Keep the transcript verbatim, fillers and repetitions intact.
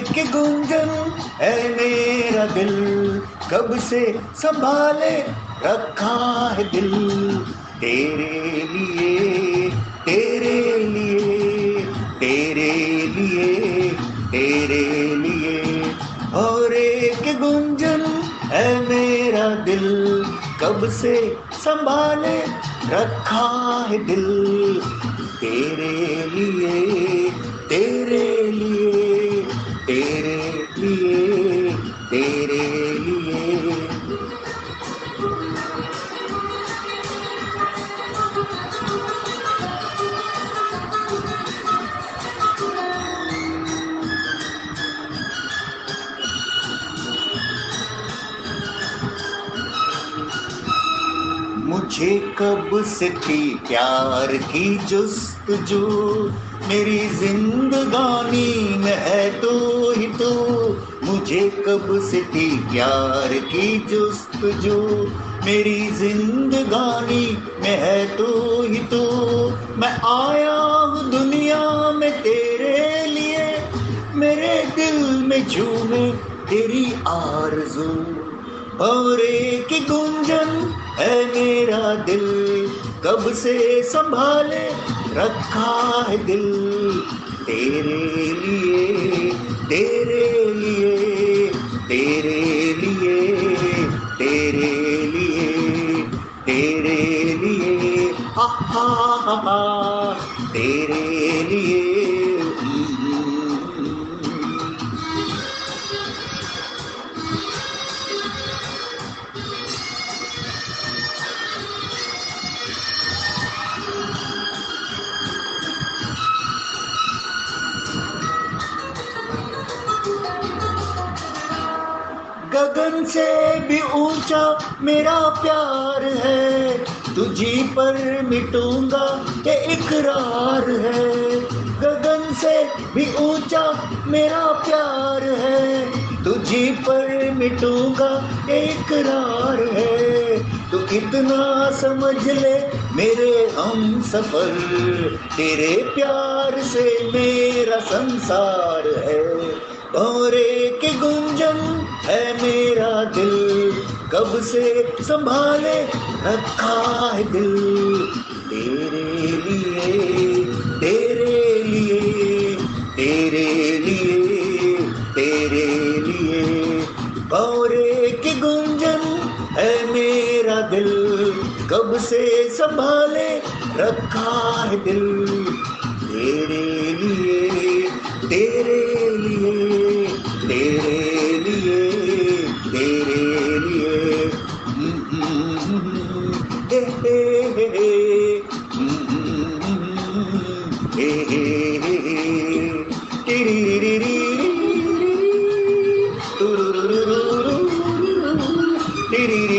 कि गुंजन है मेरा दिल, कब से संभाले रखा है दिल तेरे लिए, तेरे लिए, तेरे लिए, तेरे लिए। और एक गुंजन है मेरा दिल, कब से संभाले रखा है दिल तेरे लिए, तेरे लिए, तेरे लिए, तेरे लिए। मुझे कब से थी प्यार की जुस्तजू, मेरी जिंदगानी में है तू ही तू। मुझे कब से थी प्यार की जुस्तजू, मेरी जिंदगानी में है तू ही तू। मैं आया हूँ दुनिया में तेरे लिए, मेरे दिल में झूमे तेरी आरज़ू। और एक गुंजन है मेरा दिल, कब से संभाले रखा है दिल तेरे लिए, तेरे लिए, तेरे लिए, तेरे लिए, तेरे लिए। हा हा हा हा, तेरे लिए। गगन से भी ऊंचा मेरा प्यार है, तुझी पर मिटूंगा ये इकरार है। गगन से भी ऊंचा मेरा प्यार है, तुझी पर मिटूंगा ये इकरार है। तू इतना समझ ले मेरे हम सफर, तेरे प्यार से मेरा संसार है। और एक गुंजन है मेरा दिल, कब से संभाले रखा है दिल तेरे लिए, तेरे लिए, तेरे लिए, तेरे लिए। और एक गुंजन है मेरा दिल, कब से संभाले रखा है दिल तेरे लिए, तेरे लिए, तेरे लिए, तेरे लिए। हे हे हे हे हे हे टिरिरिरिरि तुरुरुरुरु टिरिरि